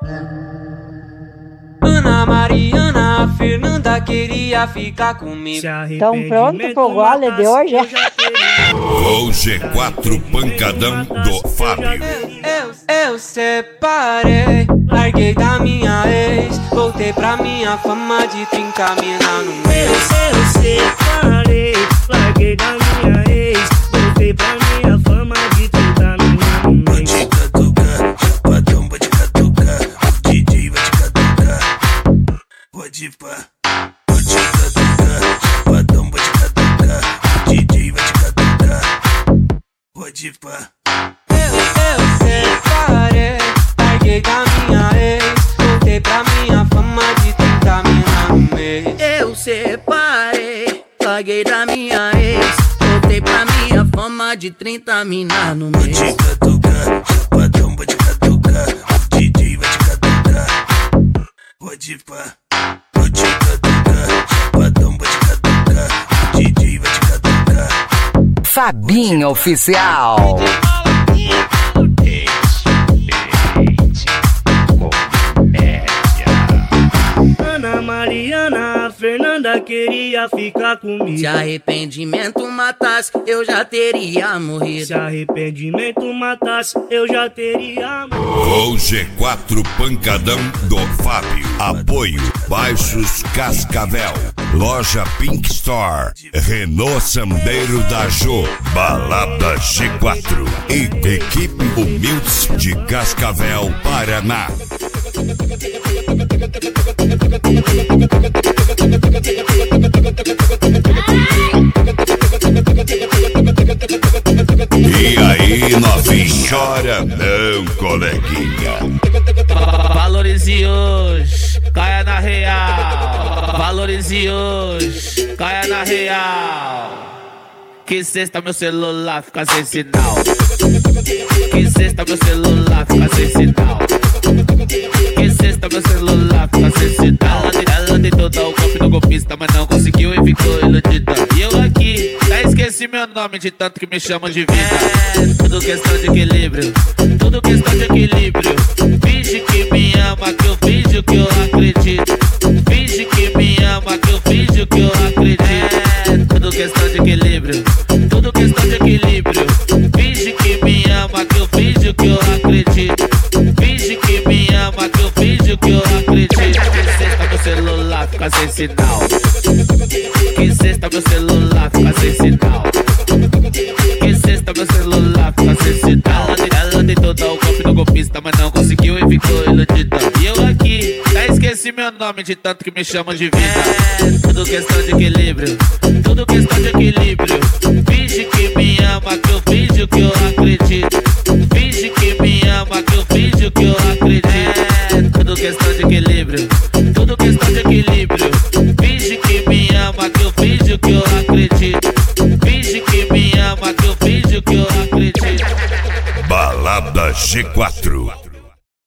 Ana Mariana, a Fernanda queria ficar comigo. Tão pronto pro gole de hoje? O G4 pancadão do Fábio. Eu separei, larguei da minha ex, voltei pra minha fama de 30 mina no mês. Eu separei, larguei da minha ex, voltei pra minha fama de 30 mina no mês. Pode catucar, chapadão, pode catucar, o DJ vai te catucar. Pode pá, pode catucar, chapadão, pode catucar, o DJ vai te catucar. Pode pá. Eu separei, larguei da minha ex, voltei pra minha fama de 30 mina no mês. Eu separei, larguei da minha ex, voltei pra minha fama de 30 mina no mês. Pode catucar, chapadão, pode catucar, o DJ vai te catucar. Pode pá, pode catucar, chapadão, pode catucar, o DJ vai te catucar. Fabinho Oficial. Ana Mariana, a Fernanda queria ficar comigo. Se arrependimento matasse, eu já teria morrido. Se arrependimento matasse, eu já teria morrido. O G4 pancadão do Fábio. Apoio Baixos Cascavel, Loja Pink Store, Renault Sambeiro da Jô, Balada G4 e Equipe Humildes de Cascavel, Paraná. E aí, novinha? Chora não, coleguinha. Valorize hoje, caia na real. Valorize hoje, caia na real. Que sexta meu celular fica sem sinal. Que sexta meu celular fica sem sinal. Que sexta meu celular fica sem sinal. Ela tentou dar o golpe no golpista, mas não conseguiu e ficou iludida. E eu aqui, já esqueci meu nome de tanto que me chamam de vida. É tudo questão de equilíbrio, tudo questão de equilíbrio. Finge que me ama, que eu finjo que eu acredito. Finge que me ama, que eu finjo que eu acredito. É tudo questão de equilíbrio, tudo questão de equilíbrio. Finge que me ama, que eu finjo que eu acredito. Finge que me ama, que eu finjo que eu acredito. Que sexta meu celular fica sem sinal. Que sexta meu celular fica sem sinal. Que sexta meu celular fica sem sinal. Ela tentou dar o golpe no golpista, mas não conseguiu e ficou iludida. E eu aqui, já esqueci meu nome de tanto que me chamam de vida. É tudo questão de equilíbrio, tudo questão de equilíbrio. Finge que me ama, que eu finjo que eu acredito. Finge que me ama, que eu finjo que eu acredito. É tudo questão de equilíbrio, tudo questão de equilíbrio. Finge que me ama, que eu finjo que eu acredito. Finge que me ama, que eu finjo que eu acredito. Balada G4.